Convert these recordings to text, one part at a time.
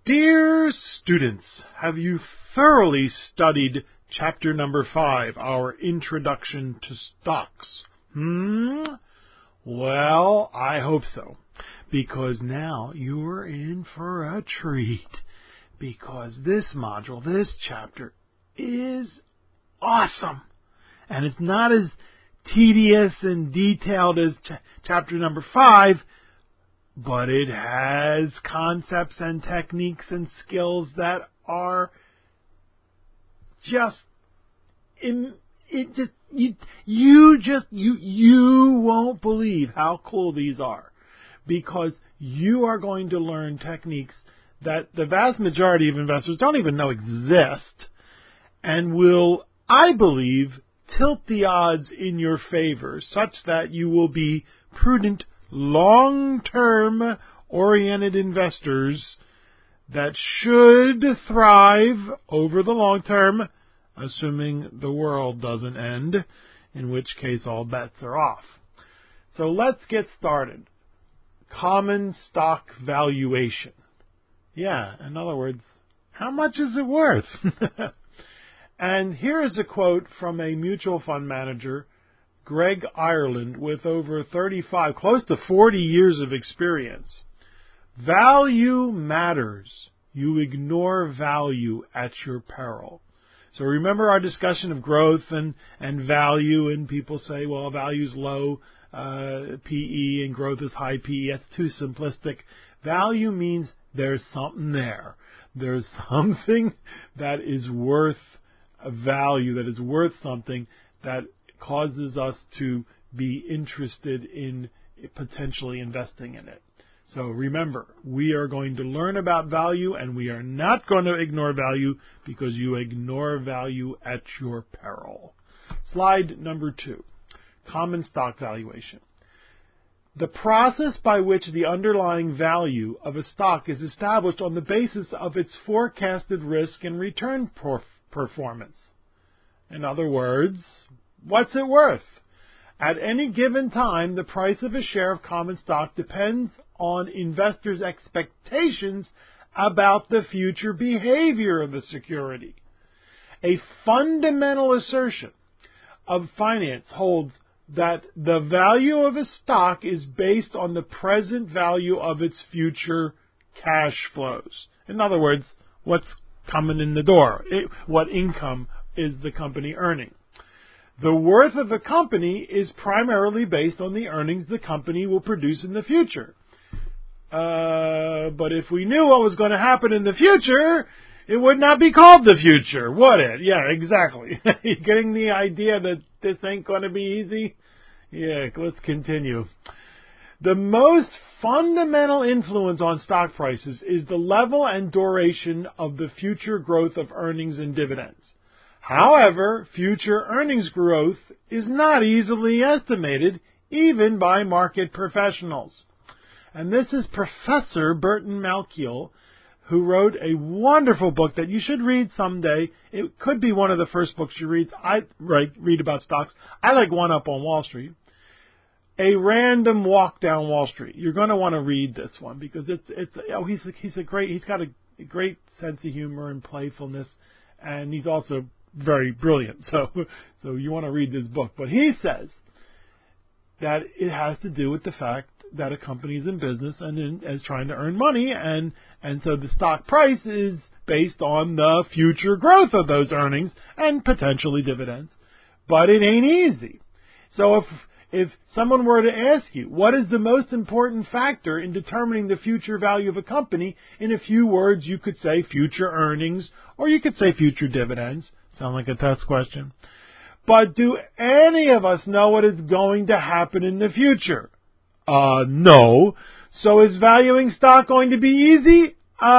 Dear students, have you thoroughly studied chapter number 5, our introduction to stocks? Well, I hope so, because now you're in for a treat, because this module, this chapter, is awesome, and it's not as tedious and detailed as chapter number 5, but it has concepts and techniques and skills that are you won't believe how cool these are, because you are going to learn techniques that the vast majority of investors don't even know exist, and will, I believe, tilt the odds in your favor such that you will be prudent, long-term oriented investors that should thrive over the long term, assuming the world doesn't end, in which case all bets are off. So let's get started. Common stock valuation. Yeah, in other words, how much is it worth? And here is a quote from a mutual fund manager, Greg Ireland, with over 35, close to 40 years of experience. Value matters. You ignore value at your peril. So remember our discussion of growth and value, and people say, well, value's low PE and growth is high PE. That's too simplistic. Value means there's something there. There's something that is worth a value, that is worth something, that causes us to be interested in potentially investing in it. So remember, we are going to learn about value, and we are not going to ignore value, because you ignore value at your peril. Slide number 2, common stock valuation. The process by which the underlying value of a stock is established on the basis of its forecasted risk and return performance. In other words, what's it worth? At any given time, the price of a share of common stock depends on investors' expectations about the future behavior of the security. A fundamental assertion of finance holds that the value of a stock is based on the present value of its future cash flows. In other words, what's coming in the door, what income is the company earning. The worth of a company is primarily based on the earnings the company will produce in the future. But if we knew what was going to happen in the future, it would not be called the future, would it? Yeah, exactly. You getting the idea that this ain't going to be easy? Yeah, let's continue. The most fundamental influence on stock prices is the level and duration of the future growth of earnings and dividends. However, future earnings growth is not easily estimated, even by market professionals. And this is Professor Burton Malkiel, who wrote a wonderful book that you should read someday. It could be one of the first books you read. I read about stocks. I like One Up on Wall Street. A Random Walk Down Wall Street. You're going to want to read this one, because he's got a great sense of humor and playfulness, and he's also very brilliant. So you want to read this book. But he says that it has to do with the fact that a company is in business and is trying to earn money, and so the stock price is based on the future growth of those earnings and potentially dividends. But it ain't easy. So if someone were to ask you, what is the most important factor in determining the future value of a company, in a few words, you could say future earnings, or you could say future dividends. Sound like a test question. But do any of us know what is going to happen in the future? No. So is valuing stock going to be easy?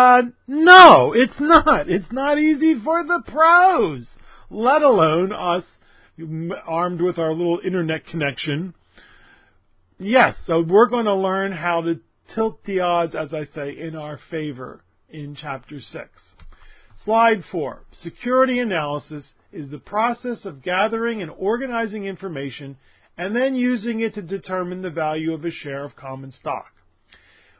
No, it's not. It's not easy for the pros, let alone us armed with our little internet connection. Yes, so we're going to learn how to tilt the odds, as I say, in our favor in Chapter 6. Slide 4. Security analysis is the process of gathering and organizing information and then using it to determine the value of a share of common stock.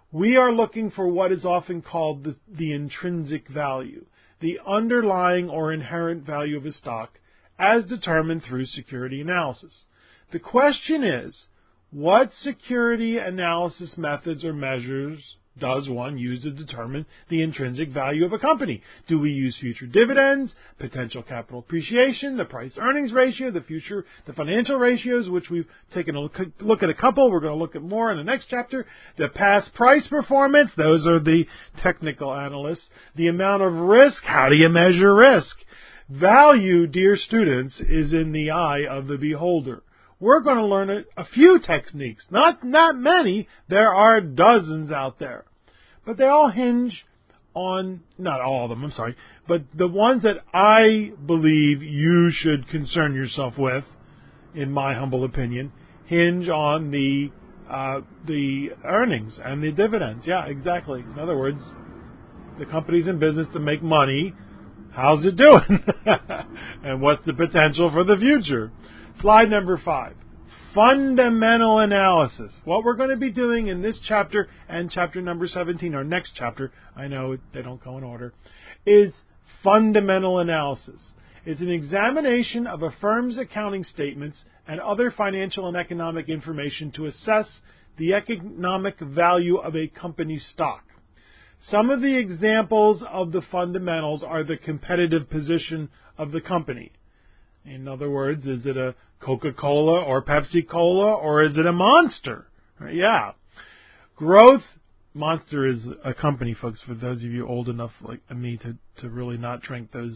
We are looking for what is often called the intrinsic value, the underlying or inherent value of a stock, as determined through security analysis. The question is, what security analysis methods or measures does one use to determine the intrinsic value of a company? Do we use future dividends, potential capital appreciation, the price-earnings ratio, the financial ratios, which we've taken a look at a couple. We're going to look at more in the next chapter. The past price performance, those are the technical analysts. The amount of risk, how do you measure risk? Value, dear students, is in the eye of the beholder. We're going to learn a few techniques, not many. There are dozens out there. But they all hinge on, not all of them, I'm sorry, but the ones that I believe you should concern yourself with, in my humble opinion, hinge on the earnings and the dividends. Yeah, exactly. In other words, the company's in business to make money. How's it doing? And what's the potential for the future? Slide number 5. Fundamental analysis. What we're going to be doing in this chapter and chapter number 17, our next chapter, I know they don't go in order, is fundamental analysis. It's an examination of a firm's accounting statements and other financial and economic information to assess the economic value of a company's stock. Some of the examples of the fundamentals are the competitive position of the company. In other words, is it a Coca-Cola or Pepsi-Cola, or is it a Monster? Yeah. Growth. Monster is a company, folks, for those of you old enough like me to really not drink those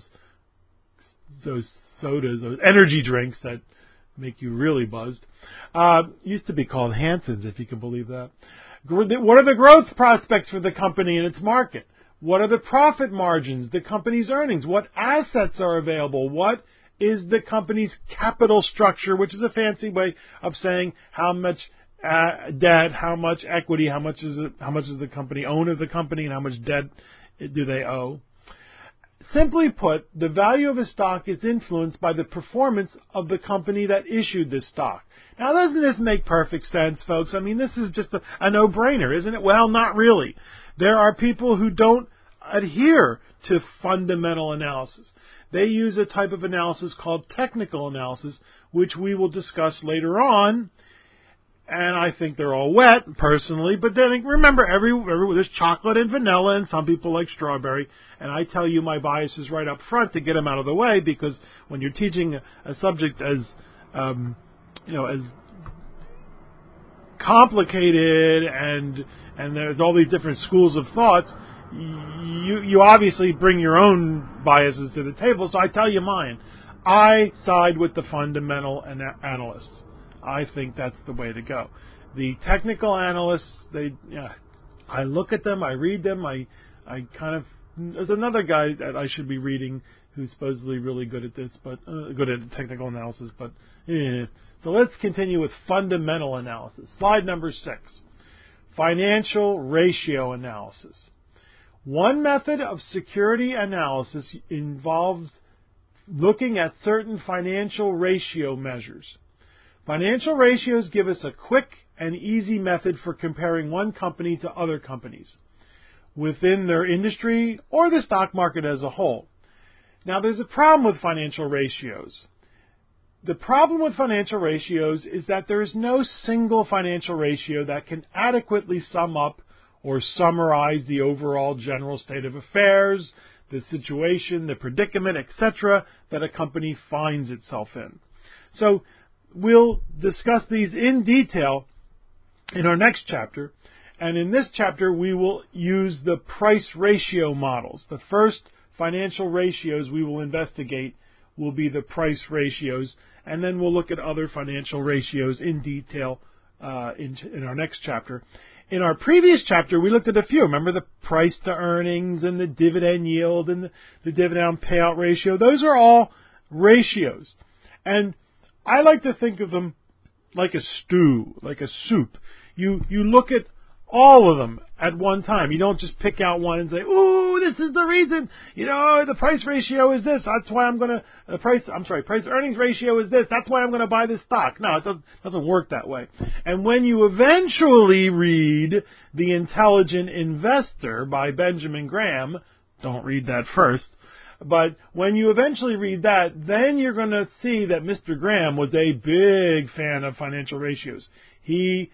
sodas, those energy drinks that make you really buzzed. Used to be called Hanson's, if you can believe that. What are the growth prospects for the company and its market? What are the profit margins, the company's earnings? What assets are available? What is the company's capital structure, which is a fancy way of saying how much debt, how much equity, how much does the company own of the company, and how much debt do they owe? Simply put, the value of a stock is influenced by the performance of the company that issued this stock. Now, doesn't this make perfect sense, folks? I mean, this is just a no-brainer, isn't it? Well, not really. There are people who don't adhere to fundamental analysis. They use a type of analysis called technical analysis, which we will discuss later on. And I think they're all wet, personally. But then remember, there's chocolate and vanilla, and some people like strawberry. And I tell you my biases right up front to get them out of the way, because when you're teaching a subject as as complicated and there's all these different schools of thoughts, you obviously bring your own biases to the table. So I tell you mine. I side with the fundamental analysts. I think that's the way to go. The technical analysts, I look at them, I read them, I kind of, there's another guy that I should be reading who's supposedly really good at this, but good at technical analysis, but So let's continue with fundamental analysis. Slide number 6, financial ratio analysis. One method of security analysis involves looking at certain financial ratio measures. Financial ratios give us a quick and easy method for comparing one company to other companies within their industry or the stock market as a whole. Now, there's a problem with financial ratios. The problem with financial ratios is that there is no single financial ratio that can adequately sum up or summarize the overall general state of affairs, the situation, the predicament, etc., that a company finds itself in. So, we'll discuss these in detail in our next chapter. And in this chapter, we will use the price ratio models. The first financial ratios we will investigate will be the price ratios. And then we'll look at other financial ratios in detail in our next chapter. In our previous chapter, we looked at a few. Remember the price to earnings and the dividend yield and the dividend payout ratio. Those are all ratios. And I like to think of them like a stew, like a soup. You look at all of them at one time. You don't just pick out one and say, "Ooh, this is the reason." The price ratio is this. That's why I'm going to price earnings ratio is this. That's why I'm going to buy this stock. No, it doesn't work that way. And when you eventually read The Intelligent Investor by Benjamin Graham, don't read that first. But when you eventually read that, then you're going to see that Mr. Graham was a big fan of financial ratios. He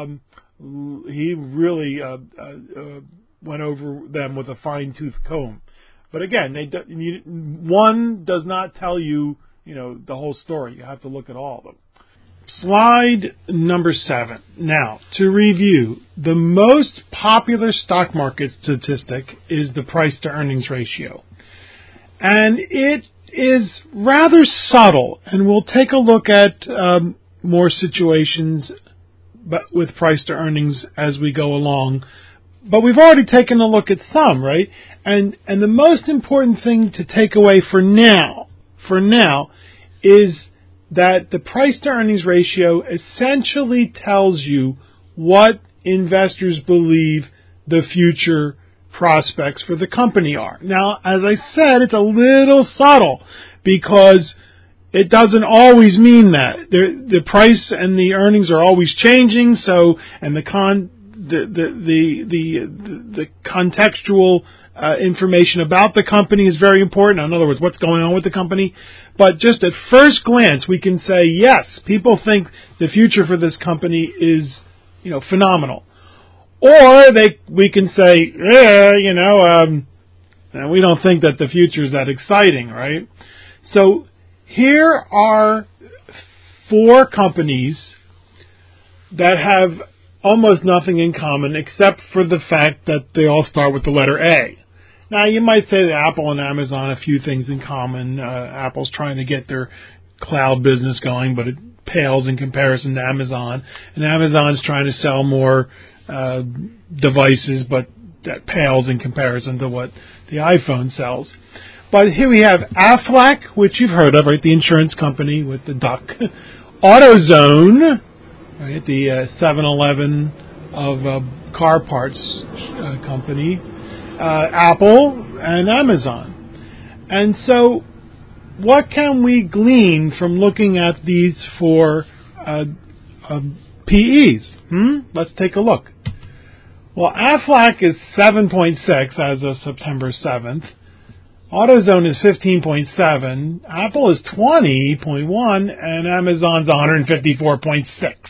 really went over them with a fine-tooth comb. But again, one does not tell you, the whole story. You have to look at all of them. Slide number 7. Now, to review, the most popular stock market statistic is the price-to-earnings ratio. And it is rather subtle, and we'll take a look at more situations with price to earnings as we go along. But we've already taken a look at some, right? And the most important thing to take away for now, is that the price to earnings ratio essentially tells you what investors believe the future prospects for the company are. Now, as I said, it's a little subtle because it doesn't always mean that. The price and the earnings are always changing, and the contextual information about the company is very important. In other words, what's going on with the company. But just at first glance, we can say, yes, people think the future for this company is, phenomenal. Or we can say, we don't think that the future is that exciting, right? So here are 4 companies that have almost nothing in common except for the fact that they all start with the letter A. Now, you might say that Apple and Amazon have a few things in common. Apple's trying to get their cloud business going, but it pales in comparison to Amazon. And Amazon's trying to sell more devices, but that pales in comparison to what the iPhone sells. But here we have Aflac, which you've heard of, right? The insurance company with the duck. AutoZone, right? The 7-Eleven of car parts company. Apple and Amazon. And so what can we glean from looking at these 4 PEs? Let's take a look. Well, Aflac is 7.6 as of September 7th. AutoZone is 15.7. Apple is 20.1. And Amazon's 154.6.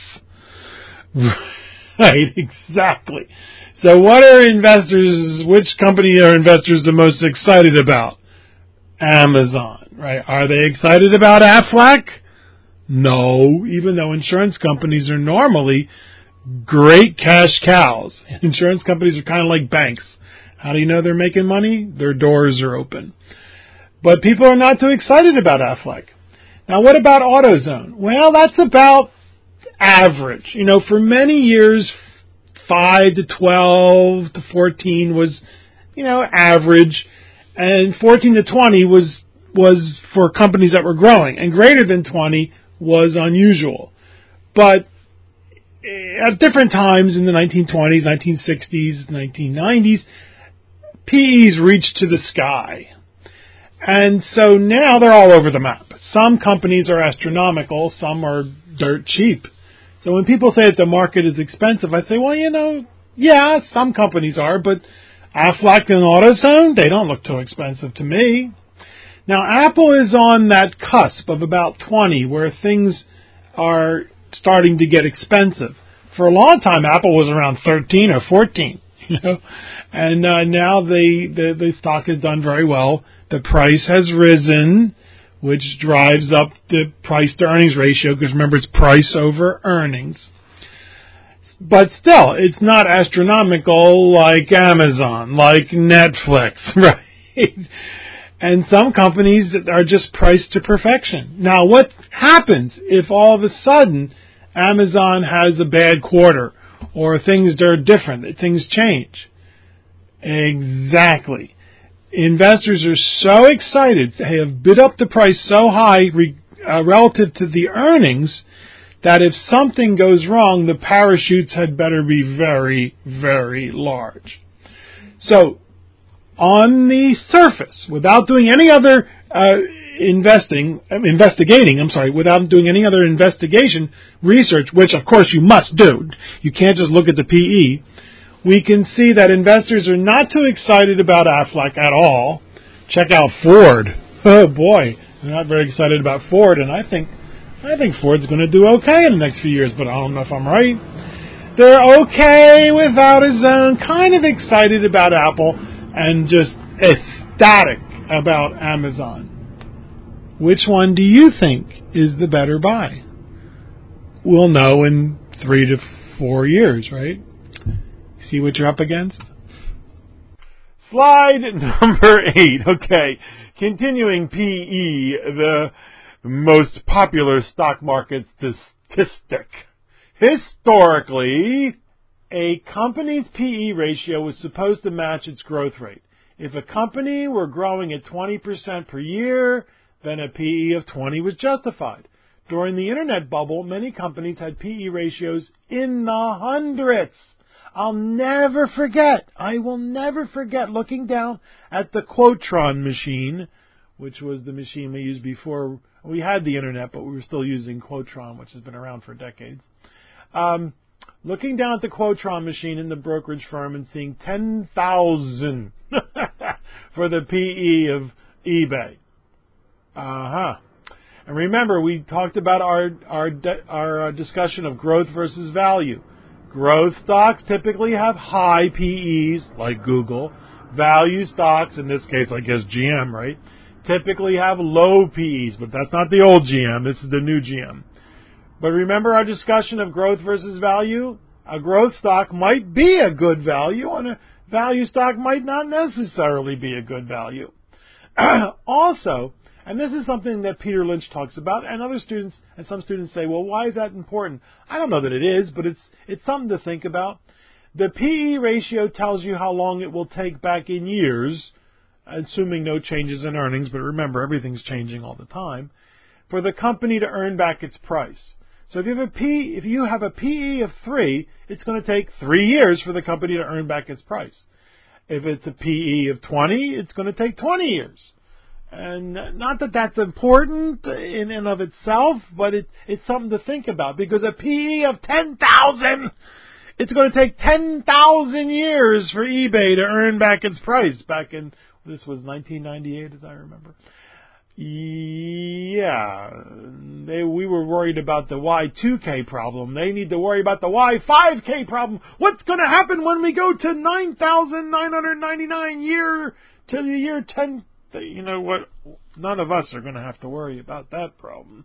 Right, exactly. So which company are investors the most excited about? Amazon, right? Are they excited about Aflac? No, even though insurance companies are normally great cash cows. Insurance companies are kind of like banks. How do you know they're making money? Their doors are open. But people are not too excited about Aflac. Now, what about AutoZone? Well, that's about average. For many years, 5 to 12 to 14 was, average, and 14 to 20 was for companies that were growing, and greater than 20 was unusual. But at different times in the 1920s, 1960s, 1990s, PEs reached to the sky. And so now they're all over the map. Some companies are astronomical, some are dirt cheap. So when people say that the market is expensive, I say, well, yeah, some companies are, but Aflac and AutoZone, they don't look too expensive to me. Now, Apple is on that cusp of about 20, where things are starting to get expensive. For a long time, Apple was around 13 or 14, and now the stock has done very well. The price has risen, which drives up the price-to-earnings ratio, because remember, it's price over earnings. But still, it's not astronomical like Amazon, like Netflix, right? And some companies are just priced to perfection. Now, what happens if all of a sudden Amazon has a bad quarter, or things are different, things change? Exactly. Investors are so excited, they have bid up the price so high relative to the earnings, that if something goes wrong, the parachutes had better be very, very large. So, on the surface, without doing any other without doing any other investigation, research, which of course you must do, you can't just look at the PE, we can see that investors are not too excited about Aflac at all. Check out Ford. Oh boy, they're not very excited about Ford, and I think Ford's going to do okay in the next few years, but I don't know if I'm right. They're okay without a zone, kind of excited about Apple, and just ecstatic about Amazon. Which one do you think is the better buy? We'll know in 3 to 4 years, right? See what you're up against? Slide number 8. Okay, continuing PE, the most popular stock market statistic. Historically, a company's PE ratio was supposed to match its growth rate. If a company were growing at 20% per year, then a PE of 20 was justified. During the internet bubble, many companies had PE ratios in the hundreds. I will never forget looking down at the Quotron machine, which was the machine we used before we had the internet, but we were still using Quotron, which has been around for decades. Looking down at the Quotron machine in the brokerage firm and seeing 10,000 for the PE of eBay. And remember, we talked about our discussion of growth versus value. Growth stocks typically have high PEs, like Google. Value stocks, in this case, I guess GM, right, typically have low PEs, but that's not the old GM. This is the new GM. But remember our discussion of growth versus value? A growth stock might be a good value, and a value stock might not necessarily be a good value. Also, and this is something that Peter Lynch talks about, and some students say, well, why is that important? I don't know that it is, but it's something to think about. The PE ratio tells you how long it will take back in years, assuming no changes in earnings, but remember, everything's changing all the time, for the company to earn back its price. So if you have a PE of 3, it's going to take 3 years for the company to earn back its price. If it's a PE of 20, it's going to take 20 years. And not that that's important in and of itself, but it's something to think about, because a PE of 10,000, it's going to take 10,000 years for eBay to earn back its price. Back in, this was 1998, as I remember. Yeah, we were worried about the Y2K problem. They need to worry about the Y5K problem. What's going to happen when we go to 9,999 year to the year 10? You know what? None of us are going to have to worry about that problem.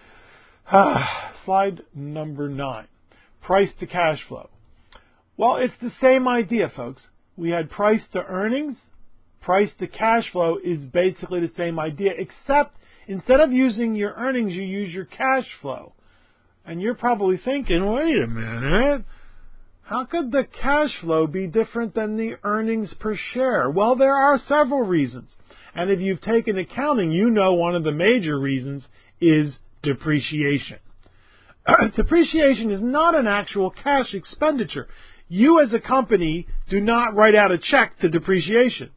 Slide number 9. Price to cash flow. Well, it's the same idea, folks. We had price to earnings. Price to cash flow is basically the same idea, except instead of using your earnings, you use your cash flow. And you're probably thinking, wait a minute, how could the cash flow be different than the earnings per share? Well, there are several reasons. And if you've taken accounting, you know one of the major reasons is depreciation. Depreciation is not an actual cash expenditure. You as a company do not write out a check to depreciation.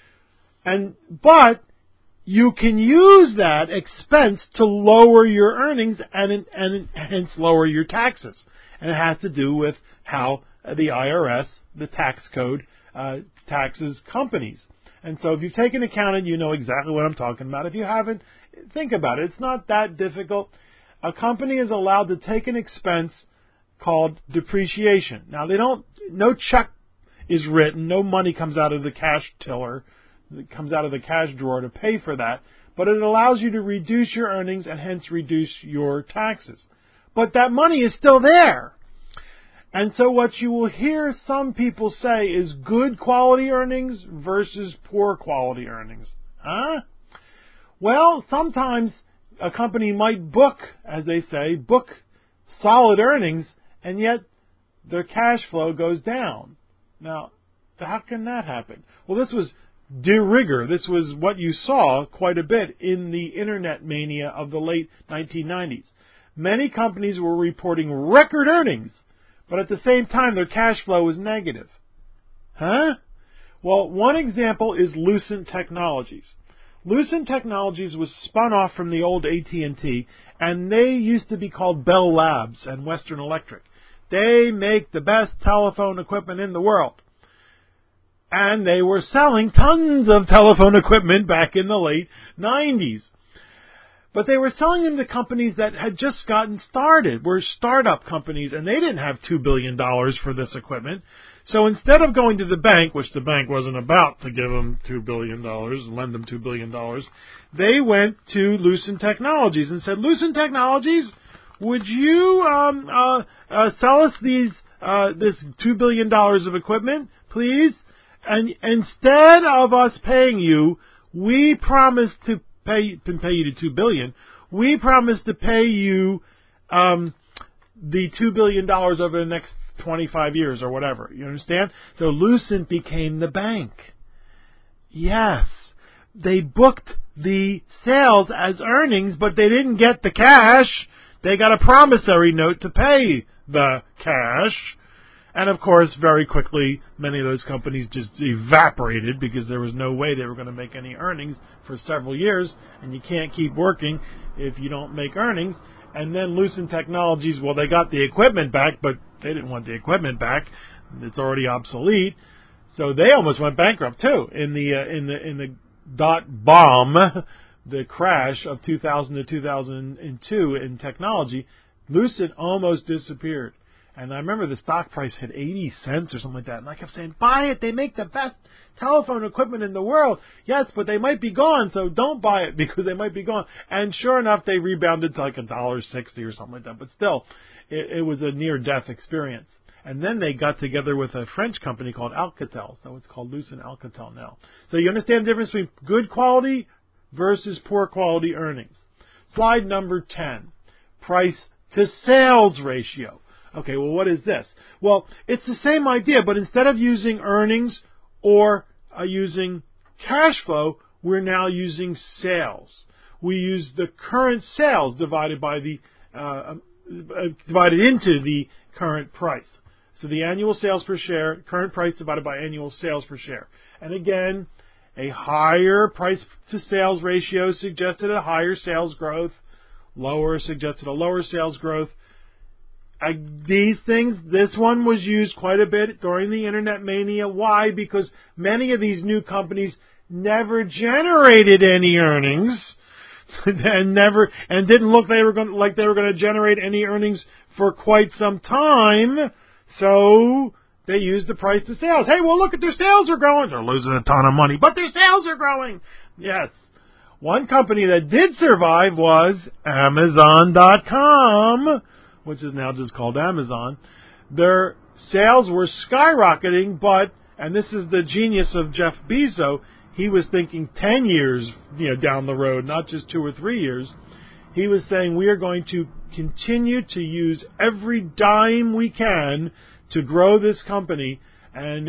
But you can use that expense to lower your earnings and hence lower your taxes. And it has to do with how the IRS, the tax code, taxes companies. And so if you've taken accounting, you know exactly what I'm talking about. If you haven't, think about it. It's not that difficult. A company is allowed to take an expense called depreciation. Now, no check is written, no money comes out of the cash tiller, it comes out of the cash drawer to pay for that, but it allows you to reduce your earnings and hence reduce your taxes. But that money is still there. And so what you will hear some people say is good quality earnings versus poor quality earnings. Huh? Well, sometimes a company might book, as they say, solid earnings, and yet their cash flow goes down. Now, how can that happen? Well, this was de rigueur. This was what you saw quite a bit in the internet mania of the late 1990s. many companies were reporting record earnings, but at the same time their cash flow was negative. Huh? Well, one example is Lucent Technologies. Lucent Technologies was spun off from the old AT&T, and they used to be called Bell Labs and Western Electric. They make the best telephone equipment in the world. And they were selling tons of telephone equipment back in the late 90s. But they were selling them to companies that had just gotten started, were startup companies, and they didn't have $2 billion for this equipment. So instead of going to the bank, which the bank wasn't about to give them $2 billion, lend them $2 billion, they went to Lucent Technologies and said, Lucent Technologies, would you sell us this $2 billion of equipment, please? And instead of us paying you, we promise to pay you to $2 billion. We promise to pay you the $2 billion over the next 25 years or whatever. You understand? So Lucent became the bank. Yes. They booked the sales as earnings, but they didn't get the cash. They got a promissory note to pay the cash. And of course, very quickly, many of those companies just evaporated because there was no way they were going to make any earnings for several years. And you can't keep working if you don't make earnings. And then Lucent Technologies, well, they got the equipment back, but they didn't want the equipment back. It's already obsolete. So they almost went bankrupt too in the dot bomb, the crash of 2000 to 2002 in technology. Lucent almost disappeared. And I remember the stock price hit 80 cents or something like that. And I kept saying, buy it. They make the best telephone equipment in the world. Yes, but they might be gone, so don't buy it because they might be gone. And sure enough, they rebounded to like $1.60 or something like that. But still, it was a near-death experience. And then they got together with a French company called Alcatel. So it's called Lucent Alcatel now. So you understand the difference between good quality versus poor quality earnings. Slide number 10, price to sales ratio. Okay, well, what is this? Well, it's the same idea, but instead of using earnings or using cash flow, we're now using sales. We use the current sales divided by the divided into the current price. So the annual sales per share, current price divided by annual sales per share. And again, a higher price to sales ratio suggested a higher sales growth. Lower suggested a lower sales growth. These things, this one was used quite a bit during the Internet mania. Why? Because many of these new companies never generated any earnings, and didn't look like they were going to generate any earnings for quite some time. So they used the price to sales. Hey, well, look at their sales are growing. They're losing a ton of money, but their sales are growing. Yes. One company that did survive was Amazon.com, which is now just called Amazon. Their sales were skyrocketing, and this is the genius of Jeff Bezos, he was thinking 10 years down the road, not just 2 or 3 years. He was saying we are going to continue to use every dime we can to grow this company, and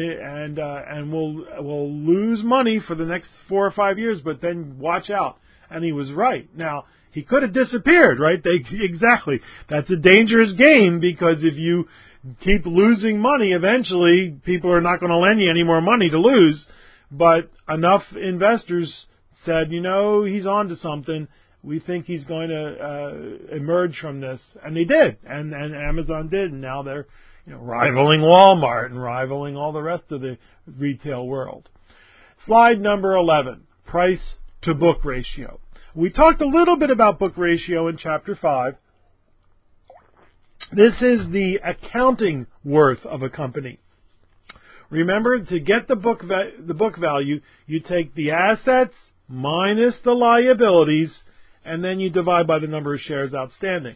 we'll lose money for the next 4 or 5 years, but then watch out. And he was right. Now, he could have disappeared, right? Exactly. That's a dangerous game because if you keep losing money, eventually people are not going to lend you any more money to lose. But enough investors said, he's on to something. We think he's going to emerge from this. And they did. And Amazon did. And now they're rivaling Walmart and rivaling all the rest of the retail world. Slide number 11, price to book ratio. We talked a little bit about book ratio in Chapter 5. This is the accounting worth of a company. Remember, to get the book value, you take the assets minus the liabilities, and then you divide by the number of shares outstanding.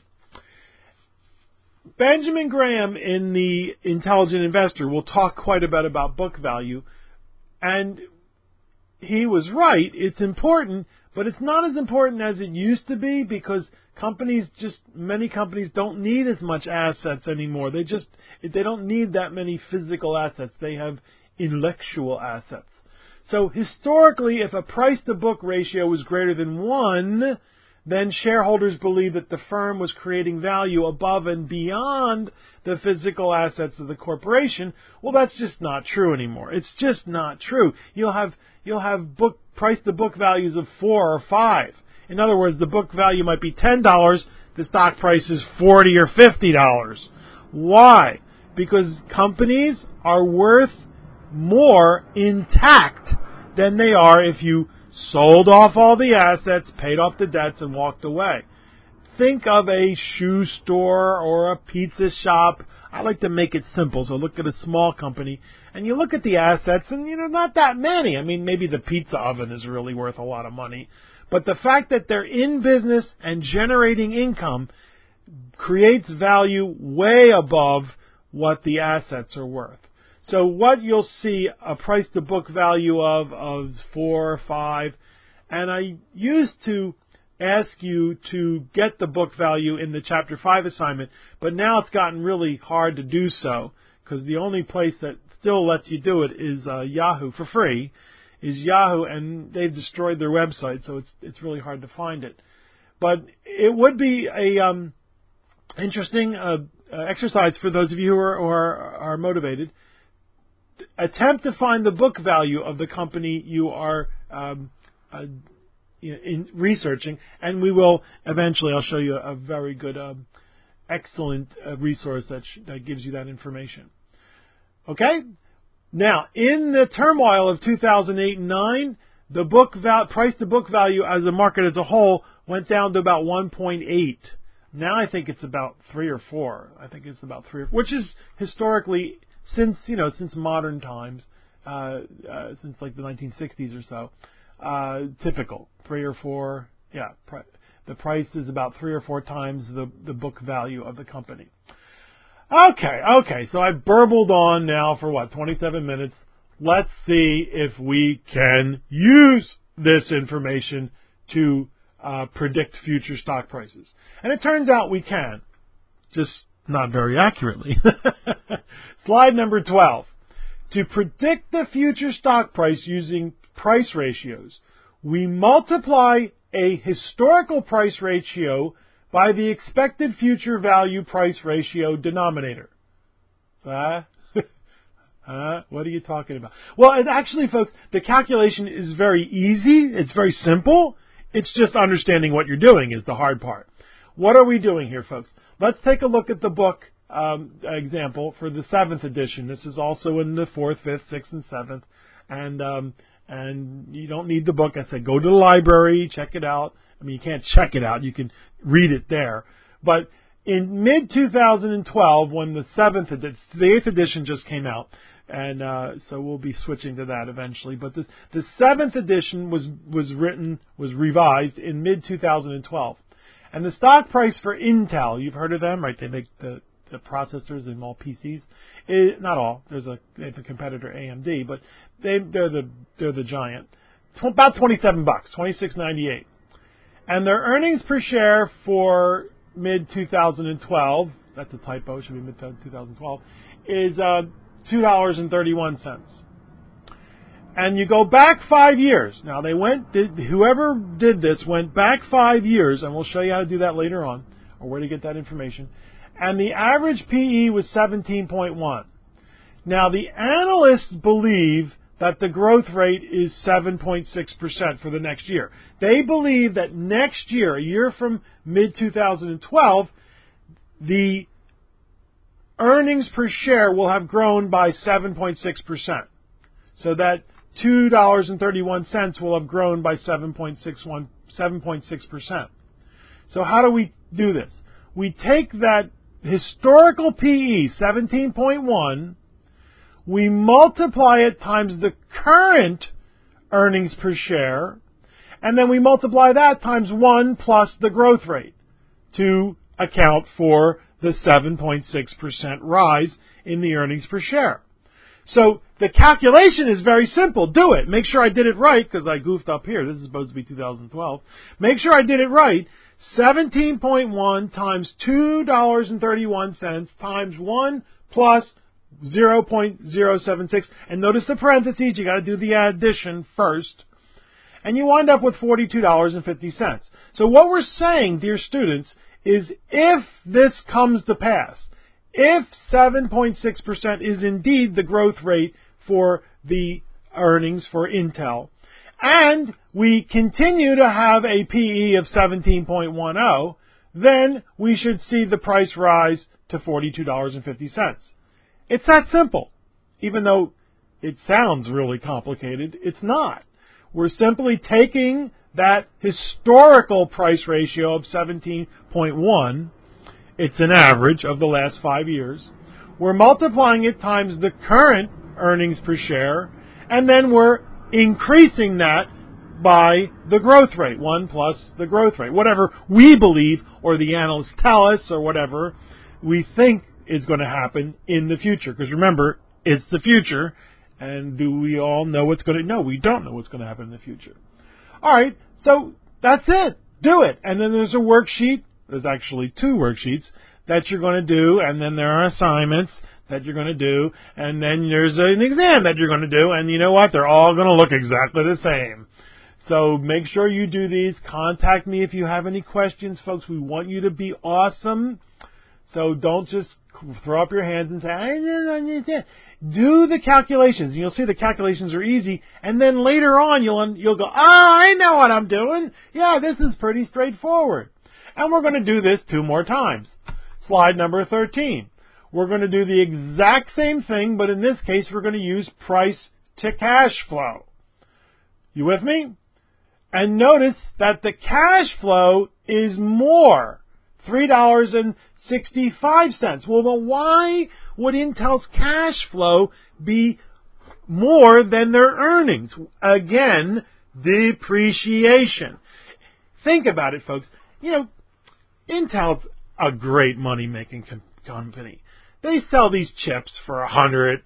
Benjamin Graham in The Intelligent Investor will talk quite a bit about book value, and he was right. It's important, but it's not as important as it used to be because many companies don't need as much assets anymore. They don't need that many physical assets. They have intellectual assets. So historically, if a price to book ratio was greater than 1, then shareholders believed that the firm was creating value above and beyond the physical assets of the corporation. Well, that's just not true anymore. It's just not true. You'll have price to book values of 4 or 5. In other words, the book value might be $10, the stock price is $40 or $50. Why? Because companies are worth more intact than they are if you sold off all the assets, paid off the debts, and walked away. Think of a shoe store or a pizza shop. I like to make it simple, so look at a small company, and you look at the assets, and not that many. I mean, maybe the pizza oven is really worth a lot of money, but the fact that they're in business and generating income creates value way above what the assets are worth. So what you'll see, a price to book value of 4 or 5, and I used to ask you to get the book value in the Chapter 5 assignment, but now it's gotten really hard to do so because the only place that still lets you do it is Yahoo for free, is Yahoo, and they've destroyed their website, so it's really hard to find it. But it would be a interesting exercise for those of you who are motivated. Attempt to find the book value of the company you are in researching, and we will eventually. I'll show you a very good, excellent resource that gives you that information. Okay. Now, in the turmoil of 2008 and 9, the price to book value as a market as a whole went down to about 1.8. Now I think it's about 3 or 4. I think it's about 3 or 4, which is historically, since modern times, since like the 1960s or so, typical 3 or 4. Yeah, the price is about 3 or 4 times the book value of the company. Okay. So I've burbled on now for 27 minutes. Let's see if we can use this information to predict future stock prices. And it turns out we can, just not very accurately. Slide number 12. To predict the future stock price using price ratios, we multiply a historical price ratio by the expected future value price ratio denominator. What are you talking about? Well, actually, folks, the calculation is very easy. It's very simple. It's just understanding what you're doing is the hard part. What are we doing here, folks? Let's take a look at the book example for the 7th edition. This is also in the 4th, 5th, 6th, and 7th. And you don't need the book. I said go to the library, check it out. I mean, you can't check it out. You can read it there. But in mid-2012, when the 8th edition just came out, and so we'll be switching to that eventually. But the 7th edition was revised in mid-2012. And the stock price for Intel, you've heard of them, right? They make the processors in all PCs. Not all. They have a competitor, AMD, but they're the giant. About $27, $26.98. And their earnings per share for mid-2012, that's a typo, it should be mid-2012, is $2.31. And you go back 5 years. Now, whoever did this went back 5 years, and we'll show you how to do that later on, or where to get that information. And the average PE was 17.1. Now, the analysts believe that the growth rate is 7.6% for the next year. They believe that next year, a year from mid-2012, the earnings per share will have grown by 7.6%. So that $2.31 will have grown by 7.6%. So how do we do this? We take that historical PE, 17.1, we multiply it times the current earnings per share, and then we multiply that times 1 plus the growth rate to account for the 7.6% rise in the earnings per share. So the calculation is very simple. Do it. Make sure I did it right because I goofed up here. This is supposed to be 2012. Make sure I did it right. 17.1 times $2.31 times 1 plus 0.076. And notice the parentheses. You got to do the addition first. and you wind up with $42.50. So what we're saying, dear students, is if this comes to pass, if 7.6% is indeed the growth rate for the earnings for Intel, and we continue to have a PE of 17.10, then we should see the price rise to $42.50. It's that simple. Even though it sounds really complicated, it's not. We're simply taking that historical price ratio of 17.1, it's an average of the last 5 years, we're multiplying it times the current earnings per share, and then we're increasing that by the growth rate, 1 plus the growth rate. Whatever we believe, or the analysts tell us, or whatever we think is going to happen in the future. Because remember, it's the future, and do we all know what's going to... No, we don't know what's going to happen in the future. All right, so that's it. Do it. And then there's a worksheet. There's actually 2 worksheets that you're going to do, and then there are assignments that you're going to do, and then there's an exam that you're going to do, and you know what? They're all going to look exactly the same. So make sure you do these. Contact me if you have any questions, folks. We want you to be awesome. So don't just throw up your hands and say, I don't understand. Do the calculations. You'll see the calculations are easy, and then later on you'll go, I know what I'm doing. Yeah, this is pretty straightforward. And we're going to do this 2 more times. Slide number 13. We're going to do the exact same thing, but in this case we're going to use price to cash flow. You with me? And notice that the cash flow is more, $3.65. Well, then why would Intel's cash flow be more than their earnings? Again, depreciation. Think about it, folks. You know, Intel's a great money-making company. They sell these chips for $100,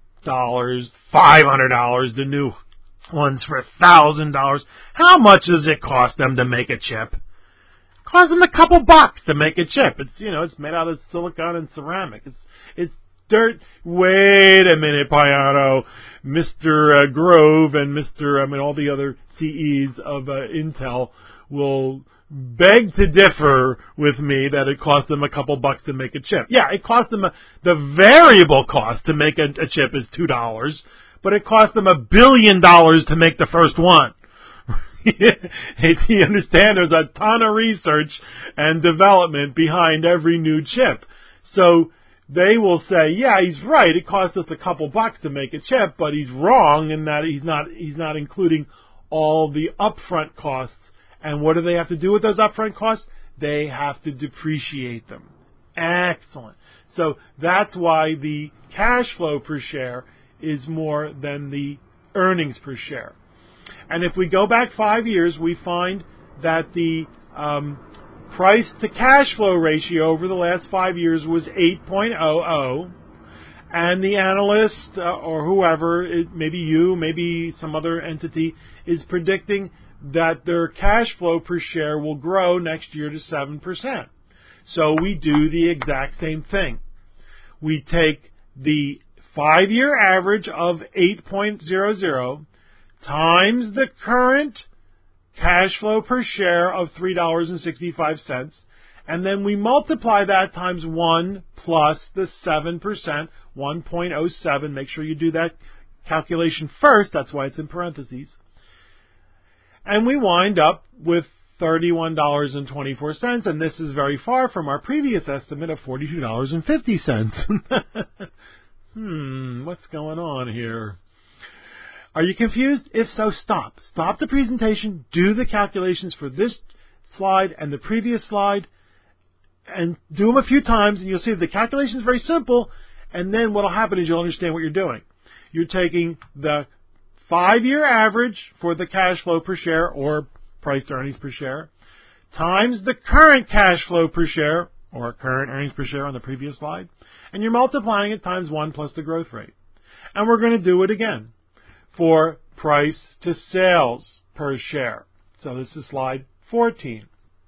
$500, the new ones for $1,000. How much does it cost them to make a chip? It costs them a couple bucks to make a chip. It's made out of silicon and ceramic. It's dirt. Wait a minute, Payano. Mr. Grove and all the other CEs of Intel will beg to differ with me that it cost them a couple bucks to make a chip. Yeah, it cost them the variable cost to make a chip is $2, but it cost them $1 billion to make the first one. You understand? There's a ton of research and development behind every new chip. So they will say, yeah, he's right. It cost us a couple bucks to make a chip, but he's wrong in that he's not including all the upfront costs. And what do they have to do with those upfront costs? They have to depreciate them. Excellent. So that's why the cash flow per share is more than the earnings per share. And if we go back 5 years, we find that the price to cash flow ratio over the last 5 years was 8.00. And the analyst or whoever, maybe you, maybe some other entity, is predicting that their cash flow per share will grow next year to 7%. So we do the exact same thing. We take the 5-year average of 8.00 times the current cash flow per share of $3.65, and then we multiply that times 1 plus the 7%, 1.07. Make sure you do that calculation first. That's why it's in parentheses. And we wind up with $31.24, and this is very far from our previous estimate of $42.50. What's going on here? Are you confused? If so, stop. Stop the presentation, do the calculations for this slide and the previous slide, and do them a few times, and you'll see the calculation is very simple, and then what will happen is you'll understand what you're doing. You're taking the 5-year average for the cash flow per share, or price to earnings per share, times the current cash flow per share, or current earnings per share on the previous slide, and you're multiplying it times 1 plus the growth rate. And we're going to do it again for price to sales per share. So this is slide 14.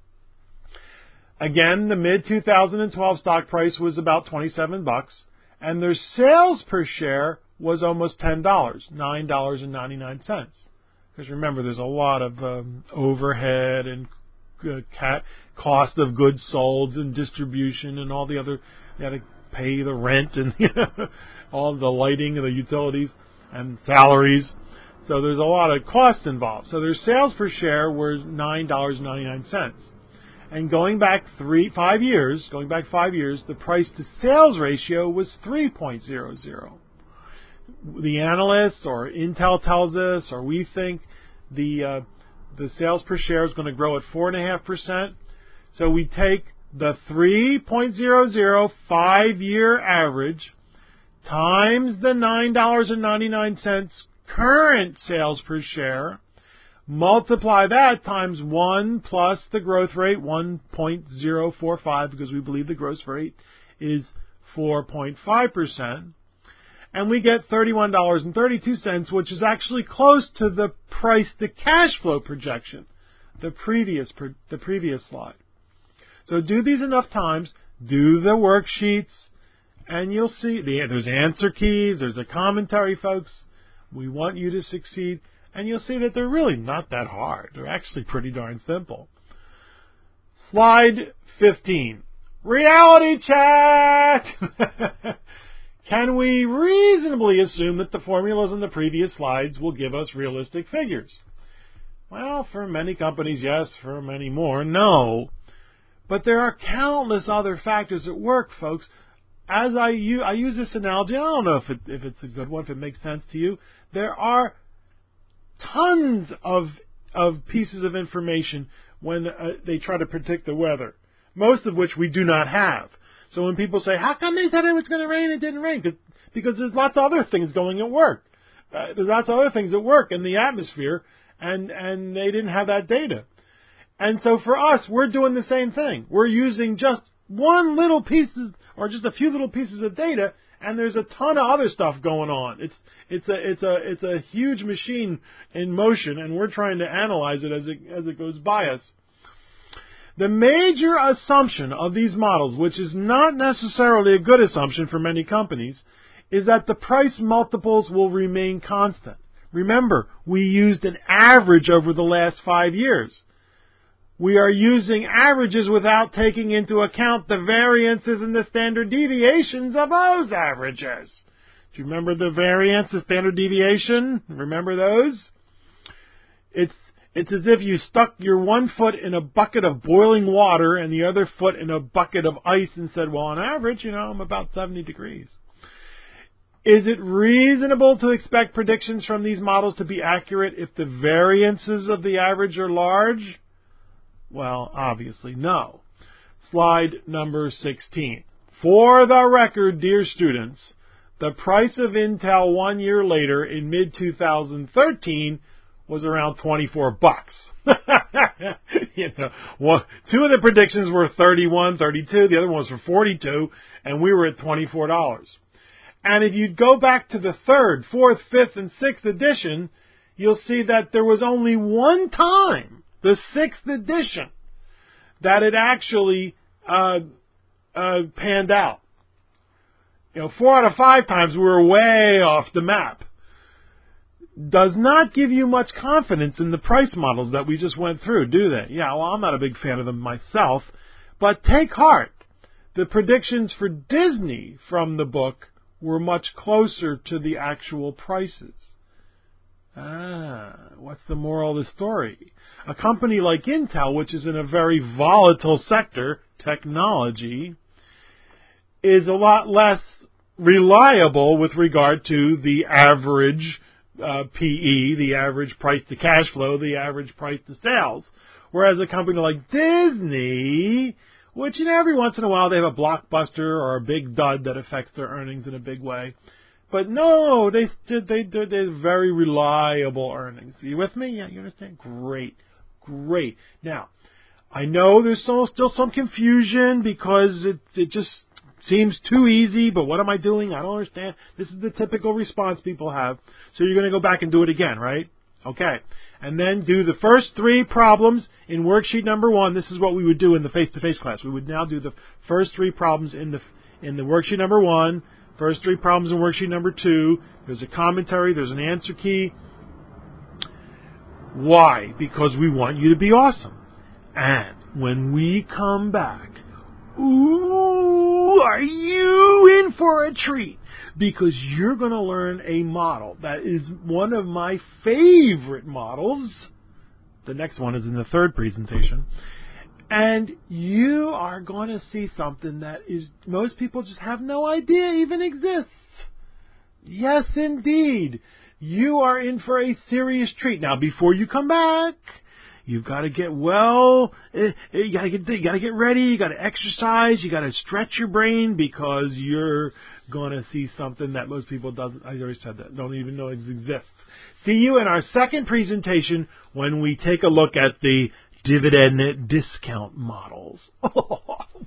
Again, the mid-2012 stock price was about $27, and their sales per share was almost $10, $9.99. Because remember, there's a lot of overhead and cost of goods sold and distribution and all the other. You got to pay the rent and all the lighting and the utilities and salaries. So there's a lot of cost involved. So their sales per share were $9.99. And going back 5 years, the price to sales ratio was 3.00. The analysts or Intel tells us, or we think the sales per share is going to grow at 4.5%. So we take the 3.00 5-year average times the $9.99 current sales per share, multiply that times 1 plus the growth rate, 1.045, because we believe the growth rate is 4.5%, and we get $31.32, which is actually close to the price to cash flow projection, the previous slide. So do these enough times, do the worksheets, and you'll see there's answer keys, there's a commentary, folks. We want you to succeed, and you'll see that they're really not that hard. They're actually pretty darn simple. Slide 15. Reality check! Can we reasonably assume that the formulas in the previous slides will give us realistic figures? Well, for many companies, yes. For many more, no. But there are countless other factors at work, folks. As I use this analogy, I don't know if it's a good one, if it makes sense to you. There are tons of pieces of information when they try to predict the weather, most of which we do not have. So when people say, how come they said it was going to rain, it didn't rain? Because there's lots of other things going at work. There's lots of other things at work in the atmosphere, and they didn't have that data. And so for us, we're doing the same thing. We're using just one little piece, or just a few little pieces of data, and there's a ton of other stuff going on. It's a huge machine in motion, and we're trying to analyze it as it goes by us. The major assumption of these models, which is not necessarily a good assumption for many companies, is that the price multiples will remain constant. Remember, we used an average over the last 5 years. We are using averages without taking into account the variances and the standard deviations of those averages. Do you remember the variance, the standard deviation? Remember those? It's as if you stuck your one foot in a bucket of boiling water and the other foot in a bucket of ice and said, well, on average, I'm about 70 degrees. Is it reasonable to expect predictions from these models to be accurate if the variances of the average are large? Well, obviously no. Slide number 16. For the record, dear students, the price of Intel 1 year later in mid-2013 was around $24. Two of the predictions were 31, 32, the other one was for 42, and we were at $24. And if you go back to the 3rd, 4th, 5th, and 6th edition, you'll see that there was only one time, the 6th edition, that it actually panned out. 4 out of 5 times we were way off the map. Does not give you much confidence in the price models that we just went through, do they? Yeah, well, I'm not a big fan of them myself, but take heart. The predictions for Disney from the book were much closer to the actual prices. What's the moral of the story? A company like Intel, which is in a very volatile sector, technology, is a lot less reliable with regard to the average PE, the average price to cash flow, the average price to sales. Whereas a company like Disney, which every once in a while they have a blockbuster or a big dud that affects their earnings in a big way. But no, they're very reliable earnings. Are you with me? Yeah, you understand? Great. Now, I know there's still some confusion because it just seems too easy, but what am I doing? I don't understand. This is the typical response people have. So you're going to go back and do it again, right? Okay. And then do the first 3 problems in worksheet number 1. This is what we would do in the face-to-face class. We would now do the first 3 problems in the worksheet number 1, first 3 problems in worksheet number 2. There's a commentary, there's an answer key. Why? Because we want you to be awesome. And when we come back, ooh, are you in for a treat? Because you're going to learn a model that is one of my favorite models. The next one is in the third presentation. And you are going to see something that is most people just have no idea even exists. Yes, indeed. You are in for a serious treat. Now, before you come back, you've got to get you got to get ready, you got to exercise, you got to stretch your brain, because you're going to see something that most people don't even know exists. See you in our second presentation when we take a look at the dividend discount models.